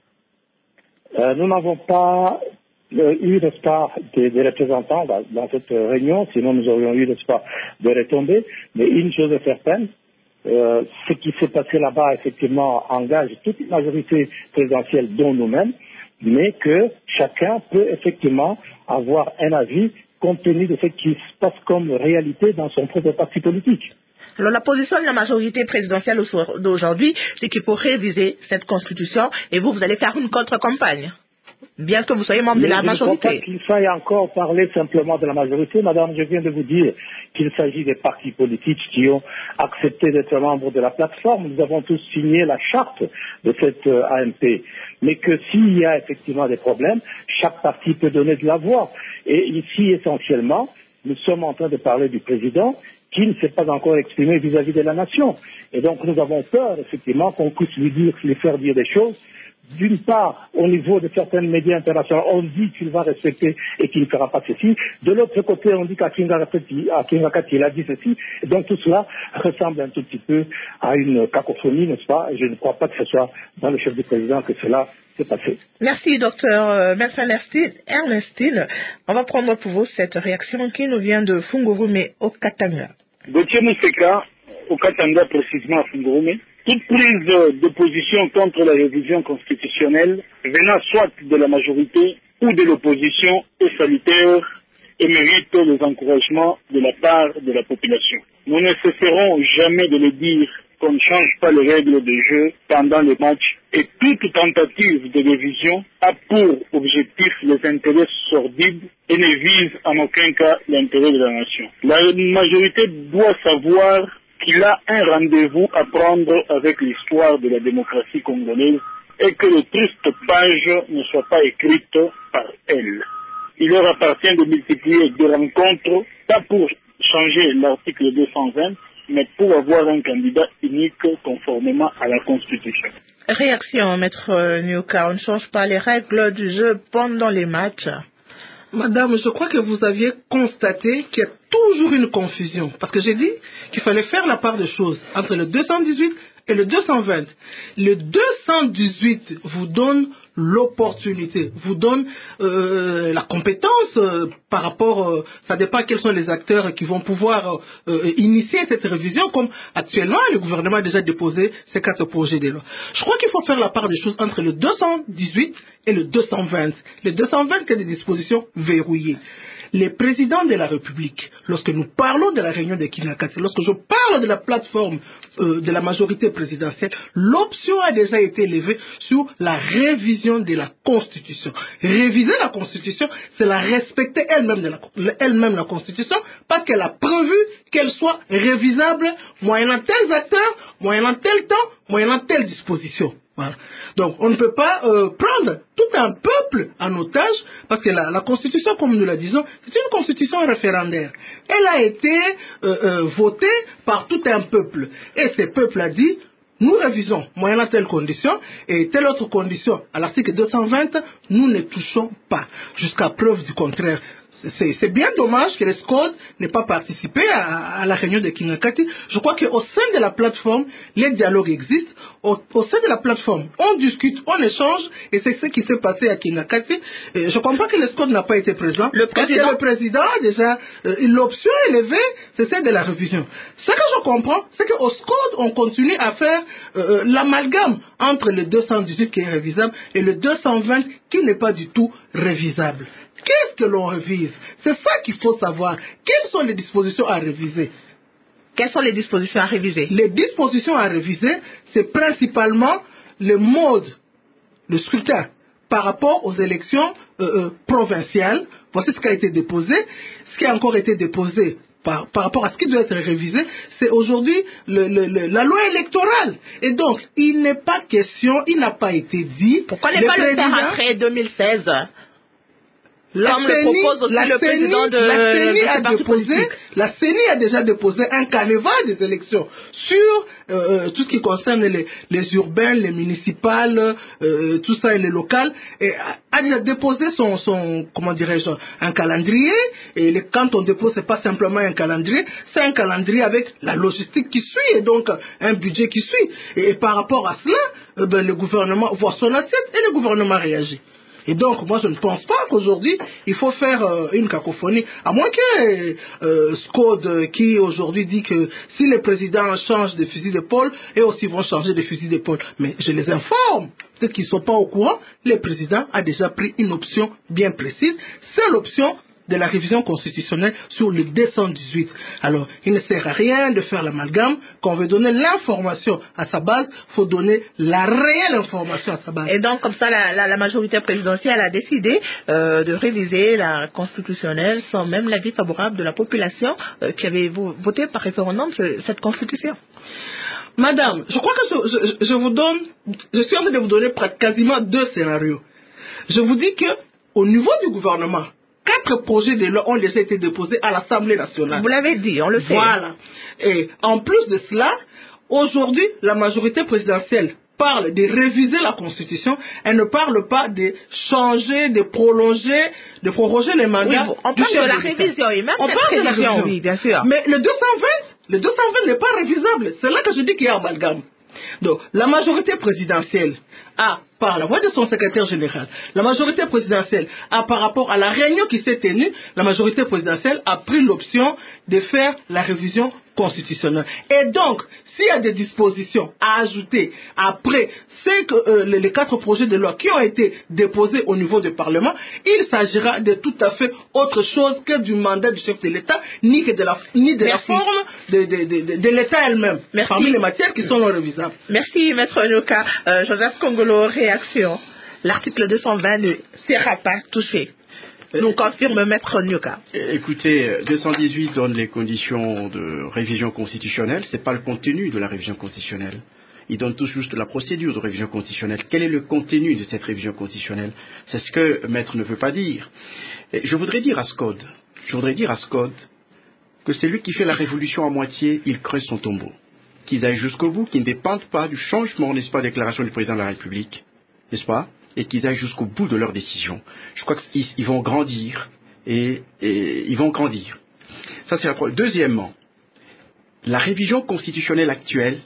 euh, Nous n'avons pas euh, eu, n'est-ce pas, des, des représentants dans, dans cette réunion, sinon nous aurions eu, n'est-ce pas, des retombées. Mais une chose est certaine, euh, ce qui s'est passé là-bas, effectivement, engage toute la majorité présidentielle, dont nous-mêmes, mais que chacun peut effectivement avoir un avis compte tenu de ce qui se passe comme réalité dans son propre parti politique. Alors la position de la majorité présidentielle d'aujourd'hui, c'est qu'il faut réviser cette constitution et vous, vous allez faire une contre-campagne, bien que vous soyez membre mais de la je majorité. Ne crois pas qu'il faille encore parler simplement de la majorité. Madame, je viens de vous dire qu'il s'agit des partis politiques qui ont accepté d'être membres de la plateforme. Nous avons tous signé la charte de cette euh, A M P. Mais que s'il y a effectivement des problèmes, chaque parti peut donner de la voix. Et ici, essentiellement, nous sommes en train de parler du président qui ne s'est pas encore exprimé vis-à-vis de la nation. Et donc, nous avons peur, effectivement, qu'on puisse lui dire, lui faire dire des choses. D'une part, au niveau de certains médias internationaux, on dit qu'il va respecter et qu'il ne fera pas ceci. De l'autre côté, on dit qu'à Kingakati, il a dit ceci. Et donc tout cela ressemble un tout petit peu à une cacophonie, n'est-ce pas? Et je ne crois pas que ce soit dans le chef du président que cela s'est passé. Merci, docteur euh, Maître Ernestine. Ernestine, on va prendre pour vous cette réaction qui nous vient de Fungurume au Katanga. Gauthier Mousseka, au Katanga précisément à Fungurume. Toute prise de position contre la révision constitutionnelle venant soit de la majorité ou de l'opposition est salutaire et mérite les encouragements de la part de la population. Nous ne cesserons jamais de le dire qu'on ne change pas les règles de jeu pendant les matchs et toute tentative de révision a pour objectif les intérêts sordides et ne vise en aucun cas l'intérêt de la nation. La majorité doit savoir qu'il a un rendez-vous à prendre avec l'histoire de la démocratie congolaise et que les tristes pages ne soient pas écrites par elle. Il leur appartient de multiplier des rencontres, pas pour changer l'article deux cent vingt, mais pour avoir un candidat unique conformément à la Constitution. Réaction, maître Nyoka, on ne change pas les règles du jeu pendant les matchs. Madame, je crois que vous aviez constaté qu'il y a toujours une confusion. Parce que j'ai dit qu'il fallait faire la part des choses entre le deux cent dix-huit et le deux cent vingt. Le deux cent dix-huit vous donne l'opportunité, vous donne euh, la compétence euh, par rapport, euh, ça dépend quels sont les acteurs qui vont pouvoir euh, initier cette révision, comme actuellement le gouvernement a déjà déposé ces quatre projets de loi. Je crois qu'il faut faire la part des choses entre le deux cent dix-huit et le deux cent vingt. Le deux cent vingt, c'est des dispositions verrouillées. Les présidents de la République, lorsque nous parlons de la réunion de Kingakati, lorsque je parle de la plateforme euh, de la majorité présidentielle, l'option a déjà été élevée sur la révision de la Constitution. Réviser la Constitution, c'est la respecter elle-même, de la, elle-même la Constitution, parce qu'elle a prévu qu'elle soit révisable moyennant tels acteurs, moyennant tel temps, moyennant telle disposition. Voilà. Donc, on ne peut pas euh, prendre tout un peuple en otage, parce que la, la Constitution, comme nous la disons, c'est une Constitution référendaire. Elle a été euh, euh, votée par tout un peuple. Et ce peuple a dit, nous révisons, moyennant telle condition, et telle autre condition, à l'article deux cent vingt, nous ne touchons pas, jusqu'à preuve du contraire. c'est bien dommage que le SCODE n'ait pas participé à, à la réunion de Kingakati. Je crois qu'au sein de la plateforme, les dialogues existent. Au, au sein de la plateforme, on discute, on échange, et c'est ce qui s'est passé à Kingakati. Et je comprends que le SCODE n'a pas été présent. Le président, parce que le président a déjà euh, l'option élevée, c'est celle de la révision. Ce que je comprends, c'est qu'au SCODE, on continue à faire euh, l'amalgame entre le deux cent dix-huit qui est révisable et le deux cent vingt qui n'est pas du tout révisable. Qu'est-ce que l'on révise? C'est ça qu'il faut savoir. Quelles sont les dispositions à réviser? Quelles sont les dispositions à réviser? Les dispositions à réviser, c'est principalement le mode, le scrutin par rapport aux élections euh, euh, provinciales. Voici ce qui a été déposé. Ce qui a encore été déposé par, par rapport à ce qui doit être révisé, c'est aujourd'hui le, le, le, la loi électorale. Et donc, il n'est pas question, il n'a pas été dit... Pourquoi ne pas le faire après deux mille seize? La Comme C E N I, le propose aussi la le président de, la C E N I de a déposé, la C E N I a déjà déposé un canevas des élections sur euh, tout ce qui concerne les, les urbaines, les municipales, euh, tout ça et les locales, et a, a déjà déposé son, son comment dirais-je, un calendrier. Et les, quand on dépose, c'est pas simplement un calendrier, c'est un calendrier avec la logistique qui suit et donc un budget qui suit. Et, et par rapport à cela, euh, ben, le gouvernement voit son assiette et le gouvernement réagit. Et donc, moi, je ne pense pas qu'aujourd'hui, il faut faire euh, une cacophonie. À moins que euh, SCODE, qui aujourd'hui dit que si les présidents changent de fusil d'épaule, eux aussi vont changer de fusil d'épaule. Mais je les informe, peut-être qu'ils ne sont pas au courant, le président a déjà pris une option bien précise. C'est l'option de la révision constitutionnelle sur le deux cent dix-huit. Alors, il ne sert à rien de faire l'amalgame. Quand on veut donner l'information à sa base, il faut donner la réelle information à sa base. Et donc, comme ça, la, la, la majorité présidentielle a décidé euh, de réviser la constitutionnelle sans même l'avis favorable de la population euh, qui avait voté par référendum cette constitution. Madame, je crois que je, je, je vous donne, je suis en train de vous donner quasiment deux scénarios. Je vous dis que au niveau du gouvernement, quatre projets de loi ont déjà été déposés à l'Assemblée nationale. Vous l'avez dit, on le sait. Voilà. Et en plus de cela, aujourd'hui, la majorité présidentielle parle de réviser la Constitution. Elle ne parle pas de changer, de prolonger, de proroger les mandats. Oui, on parle de la révision. Et même on parle de la révision, oui, bien sûr. Mais le deux cent vingt, le deux cent vingt n'est pas révisable. C'est là que je dis qu'il y a amalgame. Donc, la majorité présidentielle a, par la voix de son secrétaire général, la majorité présidentielle a, par rapport à la réunion qui s'est tenue, la majorité présidentielle a pris l'option de faire la révision constitutionnelle. Et donc, s'il y a des dispositions à ajouter après c'est que, euh, les, les quatre projets de loi qui ont été déposés au niveau du Parlement, il s'agira de tout à fait autre chose que du mandat du chef de l'État, ni, que de la, ni de Merci. la forme de, de, de, de, de l'État elle-même, parmi les matières qui sont non révisables. Merci, Maître Nyoka. Euh, Joseph Kongolo, réaction. L'article deux cent vingt ne sera pas touché. Nous confirme Maître Nyoka. Écoutez, deux cent dix-huit donne les conditions de révision constitutionnelle, ce n'est pas le contenu de la révision constitutionnelle. Il donne tout juste la procédure de révision constitutionnelle. Quel est le contenu de cette révision constitutionnelle? C'est ce que Maître ne veut pas dire. Et je voudrais dire à SCODE, je voudrais dire à SCODE que c'est lui qui fait la révolution à moitié, il creuse son tombeau. Qu'ils aillent jusqu'au bout, qu'ils ne dépendent pas du changement, n'est-ce pas, déclaration du président de la République, n'est-ce pas, et qu'ils aillent jusqu'au bout de leurs décisions. Je crois qu'ils vont grandir, et, et ils vont grandir. Ça, c'est la première. Deuxièmement, la révision constitutionnelle actuelle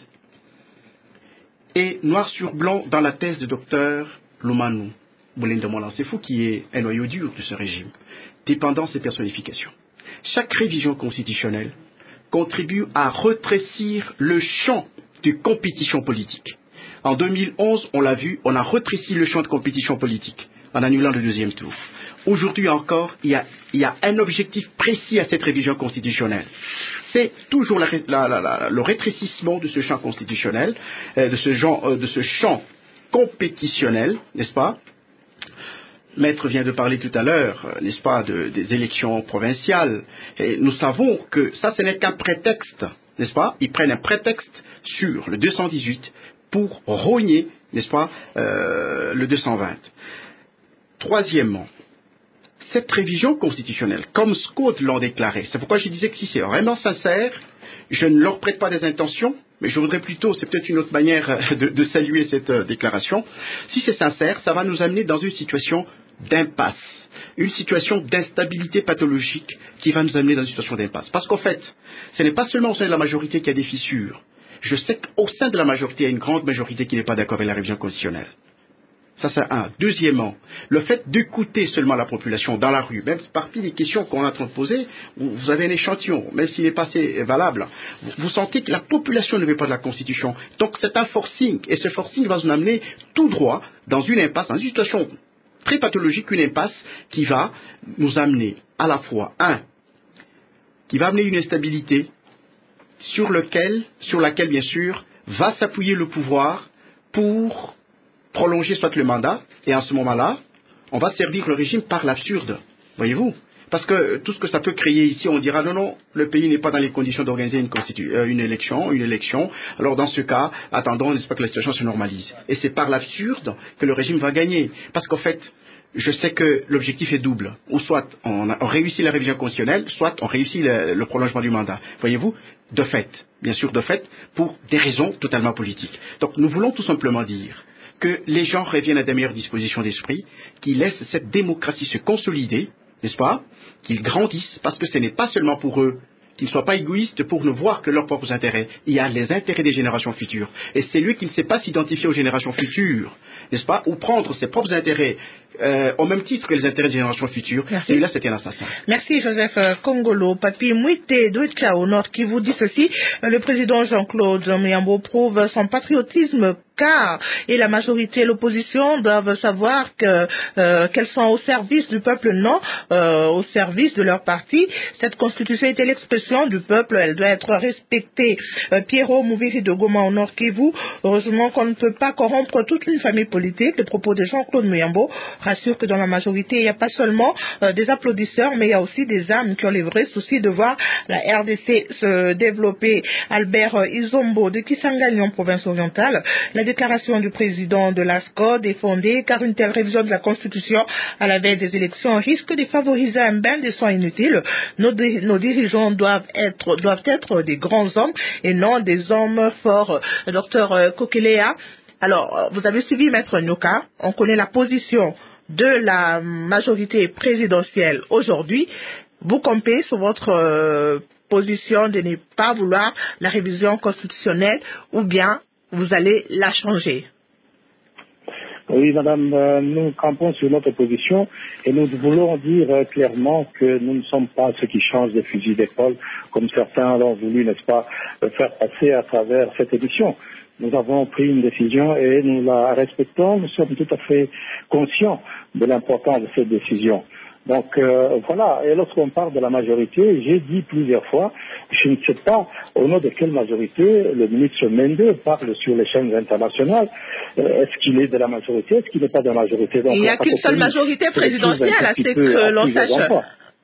est noir sur blanc dans la thèse de docteur Lomanou Boulenda Molansefou, qui est un noyau dur de ce régime. Dépendance et personnification. Chaque révision constitutionnelle contribue à retrécir le champ de compétition politique. En deux mille onze, on l'a vu, on a retréci le champ de compétition politique en annulant le deuxième tour. Aujourd'hui encore, il y a, il y a un objectif précis à cette révision constitutionnelle. C'est toujours la, la, la, la, le rétrécissement de ce champ constitutionnel, euh, de, ce genre, euh, de ce champ compétitionnel, n'est-ce pas? Maître vient de parler tout à l'heure, euh, n'est-ce pas, de, des élections provinciales. Et nous savons que ça, ce n'est qu'un prétexte, n'est-ce pas? Ils prennent un prétexte sur le deux cent dix-huit pour rogner, n'est-ce pas, euh, le deux cent vingt. Troisièmement, cette révision constitutionnelle, comme SCODE l'ont déclaré, c'est pourquoi je disais que si c'est vraiment sincère, je ne leur prête pas des intentions, mais je voudrais plutôt, c'est peut-être une autre manière de, de saluer cette euh, déclaration, si c'est sincère, ça va nous amener dans une situation d'impasse, une situation d'instabilité pathologique qui va nous amener dans une situation d'impasse. Parce qu'en fait, ce n'est pas seulement au sein de la majorité qu'il y a des fissures. Je sais qu'au sein de la majorité, il y a une grande majorité qui n'est pas d'accord avec la révision constitutionnelle. Ça, c'est un. Deuxièmement, le fait d'écouter seulement la population dans la rue, même parmi les questions qu'on est en train de poser, vous avez un échantillon, même s'il n'est pas assez valable, vous sentez que la population ne veut pas de la Constitution. Donc, c'est un forcing, et ce forcing va nous amener tout droit dans une impasse, dans une situation très pathologique, une impasse qui va nous amener à la fois, un, qui va amener une instabilité sur, lequel, sur laquelle, bien sûr, va s'appuyer le pouvoir pour prolonger soit le mandat, et en ce moment-là, on va servir le régime par l'absurde, voyez-vous. Parce que tout ce que ça peut créer ici, on dira non, non, le pays n'est pas dans les conditions d'organiser une, constitu- euh, une élection, une élection. Alors dans ce cas, attendons, n'est-ce pas, que la situation se normalise. Et c'est par l'absurde que le régime va gagner. Parce qu'en fait, je sais que l'objectif est double. Ou soit on, a, on réussit la révision constitutionnelle, soit on réussit le, le prolongement du mandat. Voyez-vous, de fait, bien sûr de fait, pour des raisons totalement politiques. Donc nous voulons tout simplement dire que les gens reviennent à des meilleures dispositions d'esprit, qu'ils laissent cette démocratie se consolider, n'est-ce pas, qu'ils grandissent, parce que ce n'est pas seulement pour eux, qu'ils ne soient pas égoïstes pour ne voir que leurs propres intérêts. Il y a les intérêts des générations futures. Et c'est lui qui ne sait pas s'identifier aux générations futures, n'est-ce pas, ou prendre ses propres intérêts euh, au même titre que les intérêts des générations futures. Celui-là, c'était un assassin. Merci Joseph Kongolo. Papi Mouite Doucha au Nord qui vous dit ceci. Le président Jean-Claude Muyambo prouve son patriotisme car et la majorité et l'opposition doivent savoir que euh, qu'elles sont au service du peuple, non euh, au service de leur parti. Cette constitution était l'expression du peuple, elle doit être respectée. Euh, Pierrot Mouviri de Goma au Nord Kivu, heureusement qu'on ne peut pas corrompre toute une famille politique. Les propos de Jean-Claude Muyambo rassurent que dans la majorité, il n'y a pas seulement euh, des applaudisseurs, mais il y a aussi des âmes qui ont les vrais soucis de voir la R D C se développer. Albert euh, Izombo de Kisangani en province orientale, la déclaration du président de l'A S C O D est fondée car une telle révision de la Constitution à la veille des élections risque de favoriser un bain de sang inutile. Nos, nos dirigeants doivent être, doivent être des grands hommes et non des hommes forts. Docteur Kokelea, alors vous avez suivi Maître Nyoka, on connaît la position de la majorité présidentielle aujourd'hui. Vous campez sur votre euh, position de ne pas vouloir la révision constitutionnelle ou bien vous allez la changer? Oui, madame, euh, nous campons sur notre position et nous voulons dire euh, clairement que nous ne sommes pas ceux qui changent de fusil d'épaule, comme certains l'ont voulu, n'est-ce pas, faire passer à travers cette émission. Nous avons pris une décision et nous la respectons. Nous sommes tout à fait conscients de l'importance de cette décision. Donc euh, voilà, et lorsqu'on parle de la majorité, j'ai dit plusieurs fois, je ne sais pas au nom de quelle majorité le ministre Mende parle sur les chaînes internationales. Euh, est-ce qu'il est de la majorité, est-ce qu'il n'est pas de la majorité? Donc, il n'y a qu'une seule majorité présidentielle, à ce que l'on sache.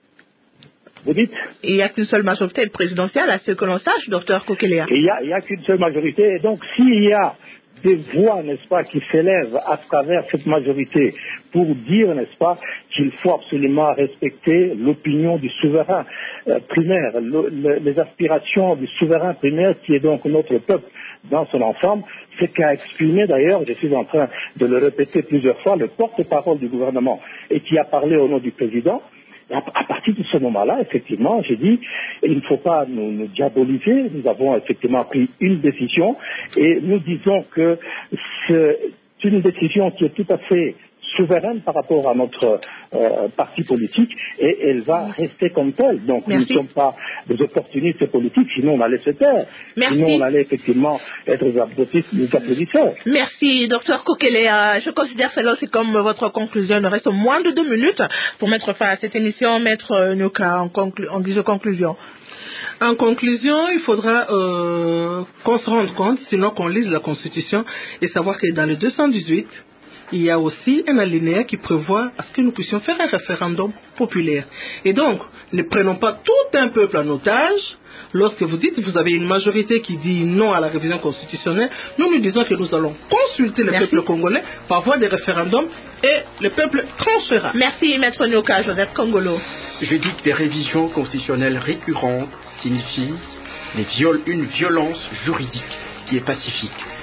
Vous dites? Il n'y a qu'une seule majorité présidentielle, à ce que l'on sache, docteur Kokelea. Il n'y a, il y a qu'une seule majorité, et donc s'il y a des voix, n'est-ce pas, qui s'élèvent à travers cette majorité pour dire, n'est-ce pas, qu'il faut absolument respecter l'opinion du souverain euh, primaire, le, le, les aspirations du souverain primaire qui est donc notre peuple dans son ensemble, c'est qu'a exprimé d'ailleurs, je suis en train de le répéter plusieurs fois, le porte-parole du gouvernement et qui a parlé au nom du président. À partir de ce moment-là, effectivement, j'ai dit, il ne faut pas nous, nous diaboliser. Nous avons effectivement pris une décision et nous disons que c'est une décision qui est tout à fait souveraine par rapport à notre euh, parti politique et elle va rester comme telle. Donc Merci. Nous ne sommes pas des opportunistes politiques, sinon on allait se taire. Merci. Sinon on allait effectivement être des applaudisseurs. Merci, docteur Kokelea. Je considère cela aussi comme votre conclusion. Il nous reste moins de deux minutes pour mettre fin à cette émission. Maître Nyoka, en, conclu en guise de conclusion. En conclusion, il faudra euh, qu'on se rende compte, sinon qu'on lise la Constitution et savoir que dans le deux cent dix-huit, il y a aussi un alinéa qui prévoit à ce que nous puissions faire un référendum populaire. Et donc, ne prenons pas tout un peuple en otage. Lorsque vous dites que vous avez une majorité qui dit non à la révision constitutionnelle, nous nous disons que nous allons consulter le Merci. peuple congolais par voie de référendum et le peuple tranchera. Merci, Maître Nyoka, Joseph Kongolo. Je dis que des révisions constitutionnelles récurrentes signifient les viol une violence juridique qui est pacifique.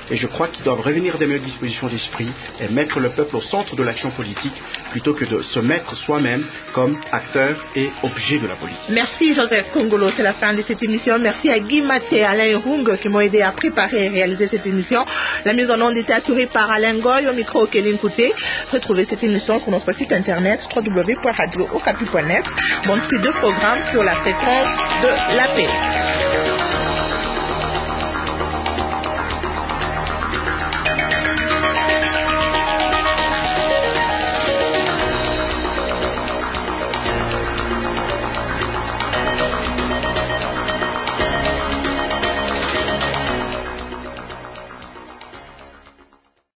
Et je crois qu'ils doivent revenir des meilleures dispositions d'esprit et mettre le peuple au centre de l'action politique plutôt que de se mettre soi-même comme acteur et objet de la politique. Merci Joseph Kongolo, c'est la fin de cette émission. Merci à Guy Maté et Alain Rung qui m'ont aidé à préparer et réaliser cette émission. La mise en onde était assurée par Alain Goy, au micro Kéline Kouté. Retrouvez cette émission sur notre site internet w w w point radio okapi point net. Bon, c'est deux programmes sur la fréquence de la paix.